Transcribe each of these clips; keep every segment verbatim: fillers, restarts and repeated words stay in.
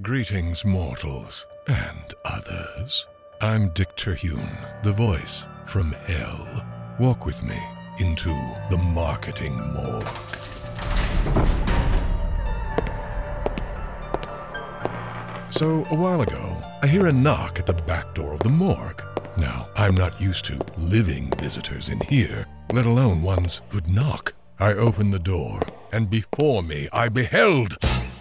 Greetings, mortals and others. I'm Dick Terhune, the voice from hell. Walk with me into the marketing morgue. So, a while ago, I hear a knock at the back door of the morgue. Now, I'm not used to living visitors in here, let alone ones who'd knock. I opened the door, and before me I beheld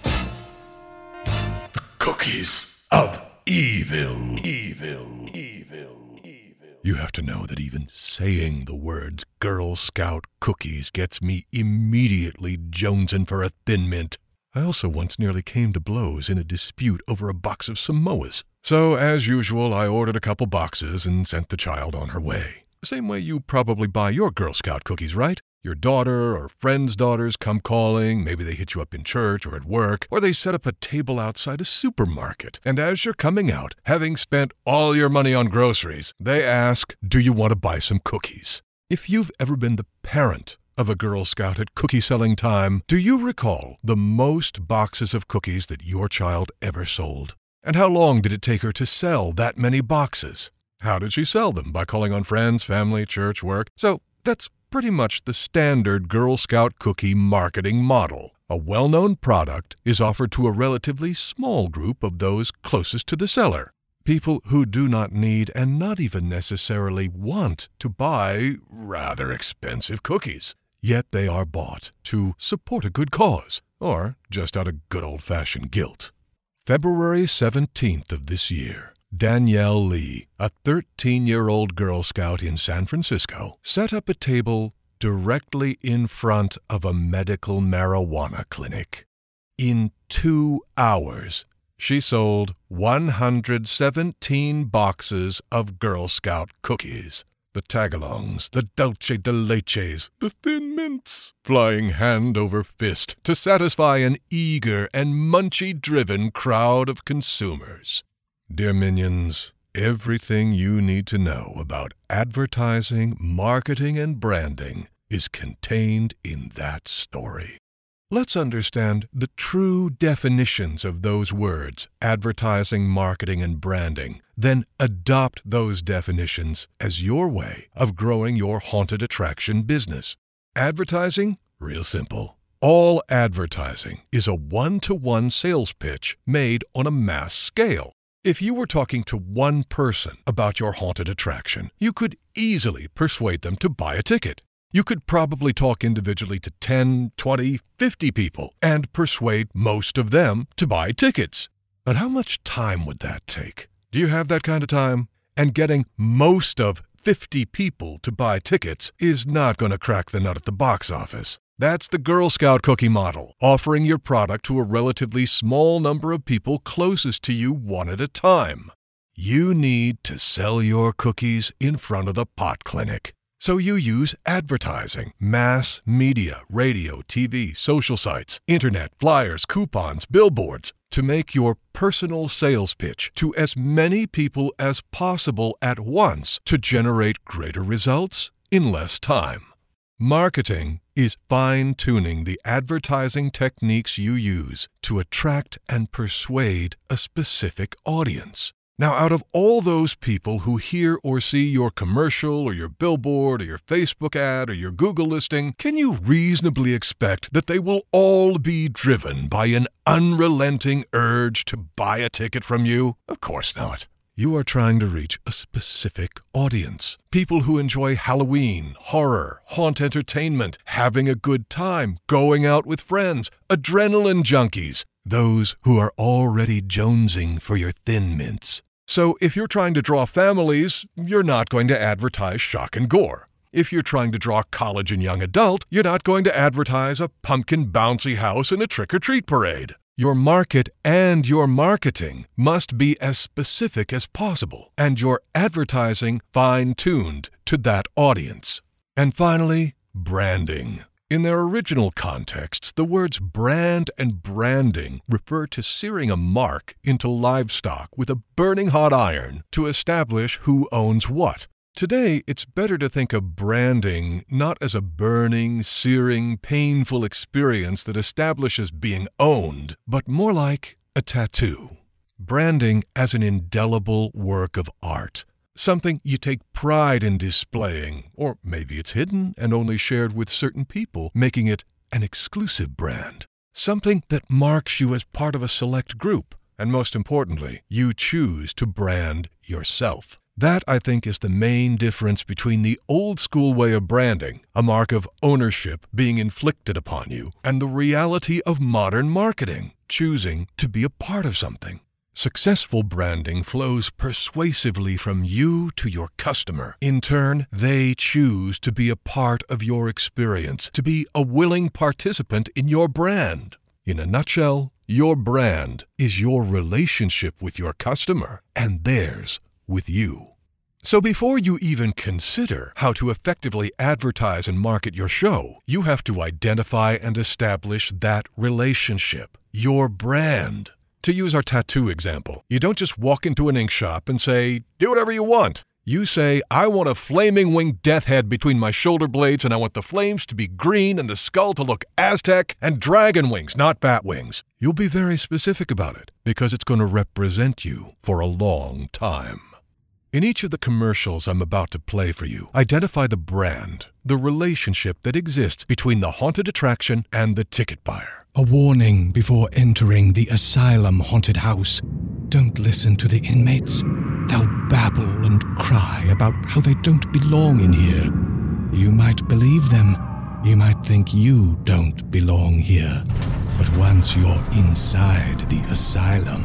the cookies of evil. Evil. Evil. Evil. You have to know that even saying the words Girl Scout cookies gets me immediately jonesing for a Thin Mint. I also once nearly came to blows in a dispute over a box of Samoas. So, as usual, I ordered a couple boxes and sent the child on her way. Same way you probably buy your Girl Scout cookies, right? Your daughter or friend's daughters come calling, maybe they hit you up in church or at work, or they set up a table outside a supermarket. And as you're coming out, having spent all your money on groceries, they ask, do you want to buy some cookies? If you've ever been the parent of a Girl Scout at cookie selling time, do you recall the most boxes of cookies that your child ever sold? And how long did it take her to sell that many boxes? How did she sell them? By calling on friends, family, church, work? So that's pretty much the standard Girl Scout cookie marketing model. A well-known product is offered to a relatively small group of those closest to the seller. People who do not need and not even necessarily want to buy rather expensive cookies. Yet they are bought to support a good cause, or just out of good old-fashioned guilt. February seventeenth of this year, Danielle Lee, a thirteen-year-old Girl Scout in San Francisco, set up a table directly in front of a medical marijuana clinic. In two hours, she sold one hundred seventeen boxes of Girl Scout cookies. The tagalongs, the dulce de leches, the Thin Mints, flying hand over fist to satisfy an eager and munchy-driven crowd of consumers. Dear minions, everything you need to know about advertising, marketing, and branding is contained in that story. Let's understand the true definitions of those words, advertising, marketing, and branding, then adopt those definitions as your way of growing your haunted attraction business. Advertising? Real simple. All advertising is a one-to-one sales pitch made on a mass scale. If you were talking to one person about your haunted attraction, you could easily persuade them to buy a ticket. You could probably talk individually to ten, twenty, fifty people and persuade most of them to buy tickets. But how much time would that take? Do you have that kind of time? And getting most of fifty people to buy tickets is not going to crack the nut at the box office. That's the Girl Scout cookie model, offering your product to a relatively small number of people closest to you one at a time. You need to sell your cookies in front of the pot clinic. So you use advertising, mass media, radio, T V, social sites, internet, flyers, coupons, billboards to make your personal sales pitch to as many people as possible at once to generate greater results in less time. Marketing is fine-tuning the advertising techniques you use to attract and persuade a specific audience. Now, out of all those people who hear or see your commercial or your billboard or your Facebook ad or your Google listing, can you reasonably expect that they will all be driven by an unrelenting urge to buy a ticket from you? Of course not. You are trying to reach a specific audience. People who enjoy Halloween, horror, haunt entertainment, having a good time, going out with friends, adrenaline junkies, those who are already jonesing for your Thin Mints. So if you're trying to draw families, you're not going to advertise shock and gore. If you're trying to draw college and young adult, you're not going to advertise a pumpkin bouncy house and a trick-or-treat parade. Your market and your marketing must be as specific as possible, and your advertising fine-tuned to that audience. And finally, branding. In their original contexts, the words brand and branding refer to searing a mark into livestock with a burning hot iron to establish who owns what. Today, it's better to think of branding not as a burning, searing, painful experience that establishes being owned, but more like a tattoo. Branding as an indelible work of art. Something you take pride in displaying, or maybe it's hidden and only shared with certain people, making it an exclusive brand. Something that marks you as part of a select group, and most importantly, you choose to brand yourself. That, I think, is the main difference between the old school way of branding, a mark of ownership being inflicted upon you, and the reality of modern marketing, choosing to be a part of something. Successful branding flows persuasively from you to your customer. In turn, they choose to be a part of your experience, to be a willing participant in your brand. In a nutshell, your brand is your relationship with your customer and theirs with you. So before you even consider how to effectively advertise and market your show, you have to identify and establish that relationship, your brand. To use our tattoo example, you don't just walk into an ink shop and say, do whatever you want. You say, I want a flaming winged death head between my shoulder blades, and I want the flames to be green and the skull to look Aztec and dragon wings, not bat wings. You'll be very specific about it because it's going to represent you for a long time. In each of the commercials I'm about to play for you, identify the brand, the relationship that exists between the haunted attraction and the ticket buyer. A warning before entering the asylum haunted house. Don't listen to the inmates. They'll babble and cry about how they don't belong in here. You might believe them. You might think you don't belong here. But once you're inside the asylum,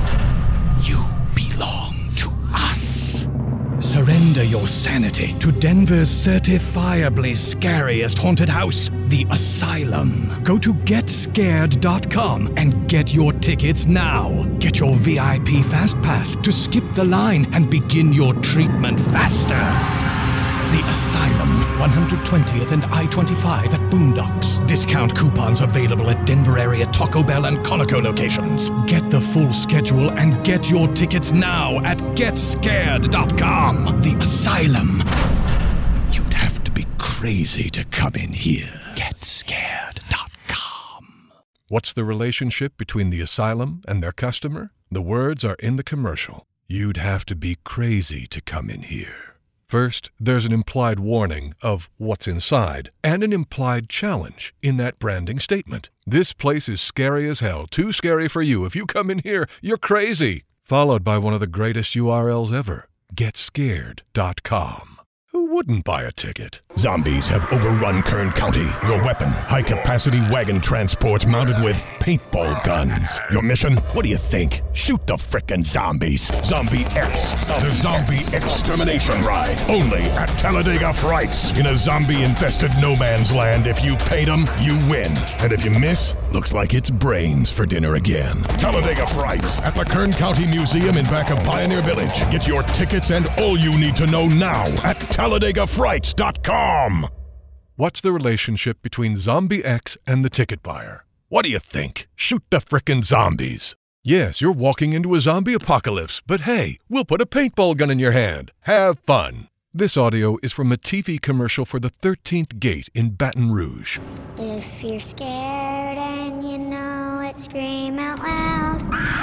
you belong to us. Surrender your sanity to Denver's certifiably scariest haunted house, the Asylum. Go to get scared dot com and get your tickets now. Get your V I P Fast Pass to skip the line and begin your treatment faster. The Asylum, one hundred twentieth and I twenty-five at Boondocks. Discount coupons available at Denver area Taco Bell and Conoco locations. Get the full schedule and get your tickets now at get scared dot com. The Asylum. You'd have to be crazy to come in here. get scared dot com. What's the relationship between the asylum and their customer? The words are in the commercial. You'd have to be crazy to come in here. First, there's an implied warning of what's inside and an implied challenge in that branding statement. This place is scary as hell, too scary for you. If you come in here, you're crazy. Followed by one of the greatest U R Ls ever, get scared dot com. Who wouldn't buy a ticket? Zombies have overrun Kern County. Your weapon, high-capacity wagon transports mounted with paintball guns. Your mission? What do you think? Shoot the frickin' zombies. Zombie X, the Zombie Extermination Ride. Only at Talladega Frights. In a zombie-infested no man's land, if you paint them, you win. And if you miss, looks like it's brains for dinner again. Talladega Frights at the Kern County Museum in back of Pioneer Village. Get your tickets and all you need to know now at Talladega Frights dot com. What's the relationship between Zombie X and the ticket buyer? What do you think? Shoot the frickin' zombies. Yes, you're walking into a zombie apocalypse, but hey, we'll put a paintball gun in your hand. Have fun. This audio is from a T V commercial for the thirteenth Gate in Baton Rouge. If you're scared and you know it, scream out loud.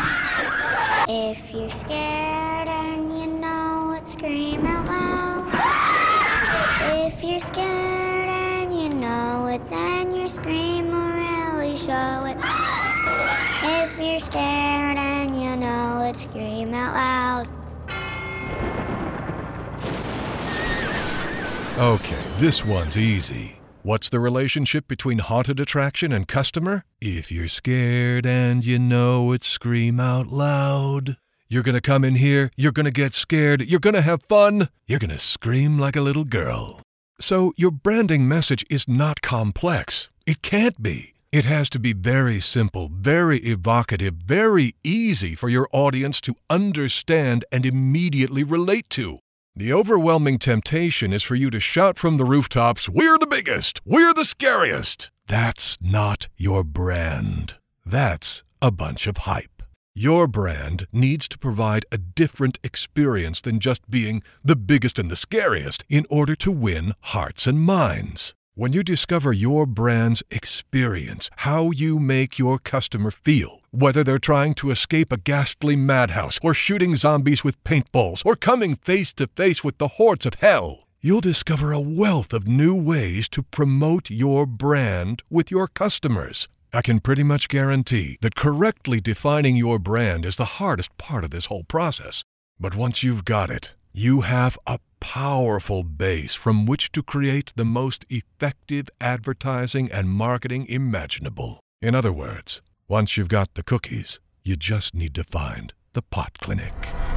If you're scared and you know it, scream out loud. If you're scared and you know it, then your scream will really show it. If you're scared and you know it, scream out loud. Okay, this one's easy. What's the relationship between haunted attraction and customer? If you're scared and you know it, scream out loud. You're gonna come in here, you're gonna get scared, you're gonna have fun, you're gonna scream like a little girl. So your branding message is not complex. It can't be. It has to be very simple, very evocative, very easy for your audience to understand and immediately relate to. The overwhelming temptation is for you to shout from the rooftops, "We're the biggest! We're the scariest!" That's not your brand. That's a bunch of hype. Your brand needs to provide a different experience than just being the biggest and the scariest in order to win hearts and minds. When you discover your brand's experience, how you make your customer feel, Whether they're trying to escape a ghastly madhouse, or shooting zombies with paintballs, or coming face to face with the hordes of hell, you'll discover a wealth of new ways to promote your brand with your customers. I can pretty much guarantee that correctly defining your brand is the hardest part of this whole process. But once you've got it, you have a powerful base from which to create the most effective advertising and marketing imaginable. In other words, once you've got the cookies, you just need to find the pot clinic.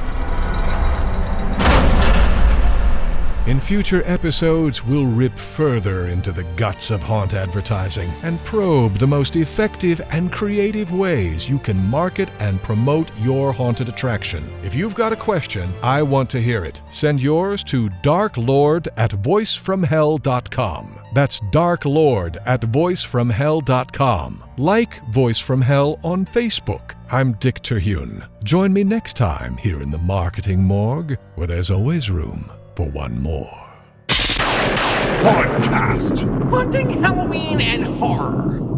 In future episodes, we'll rip further into the guts of haunt advertising and probe the most effective and creative ways you can market and promote your haunted attraction. If you've got a question, I want to hear it. Send yours to darklord at voice from hell dot com. That's darklord at voice from hell dot com. Like Voice from Hell on Facebook. I'm Dick Terhune. Join me next time here in the Marketing Morgue, where there's always room for one more. Podcast. Haunting Halloween and horror.